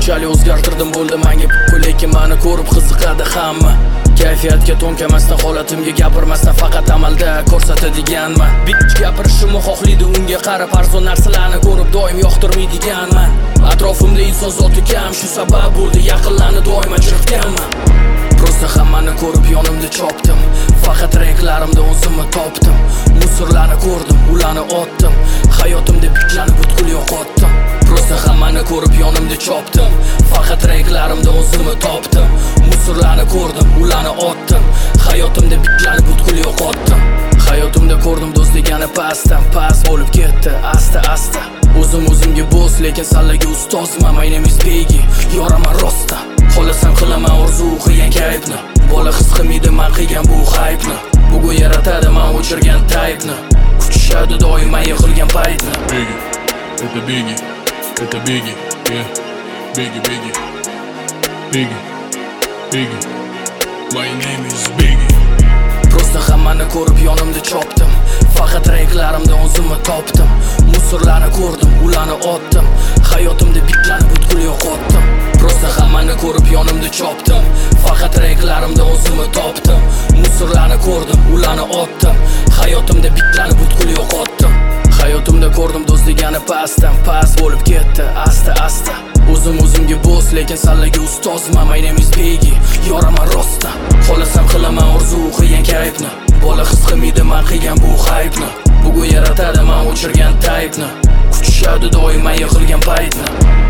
Shunchalik o'zgartirdim bo'ldi menga lekin meni ko'rib qiziqadi hamma. Kayfiyatga to'nkamasdan, holatimga gapirmasdan, faqat amalda ko'rsatadiganman. Bitch gapirishimni xohlaydi, unga qarab arzon narsalarni ko'rib doim yoqtirmaydiganman. Atrofimda inson zoti kam, shu sabab bo'ldi yaqinlarni doim ajratganman. Prosta hammani ko'rib yonimda chopdim, faqat renklarimda o'zimni topdim. Musorlarni ko'rdim, ularni otdim, hayotimda bitchlarni butkul yo'qotdim. Prosta hammani ko'rib yonimda chopdim, faqat renklarimda o'zimni topdim. Musorlarni ko'rdim, ularni otdim, hayotimda bitchlarni butkul yo'qotdim. Hayotimda ko'rdim do'st degani pastdan past bo'lib ketdi, asta asta. O'zimga bo'z, lekin sallaga ustozman. My name is Biggie, yoraman rosta. Xohlasam qilaman orzu qilgan kayfni. Bola his qilmaydi men qilgan bu hype'ni. Bugun yaratadi men o'chirgan type'ni. Kuchishadi doim men yiqilgan paytni. Biggie, это Biggie, это Biggie, yeah. Biggie, Biggie, Biggie, Biggie. My name is Biggie. Prosta hammani ko'rib yonimda chopdim, faqat renklarimda o'zimni topdim. Musorlarni ko'rdim, ularni otdim, hayotimda bitlarni butkul yo'qotdim. Prosta hammani ko'rib yonimda chopdim, faqat renklarimda o'zimni topdim. Musorlarni ko'rdim, ularni otdim, hayotimda bitlarni butkul yo'qotdim. Hayotimda ko'rdim do'st degani pastdan past bo'lib ketdi, asta asta. O'zimga bo'z, lekin sallaga ustozman. My name is Biggie, yoraman rosta. Xohlasam qilaman orzu qilgan kayfni. Bola his qilmaydi men qilgan bu hype'ni. Bugun yaratadi men o'chirgan type'ni. Kuchishadi doim men yiqilgan paytni.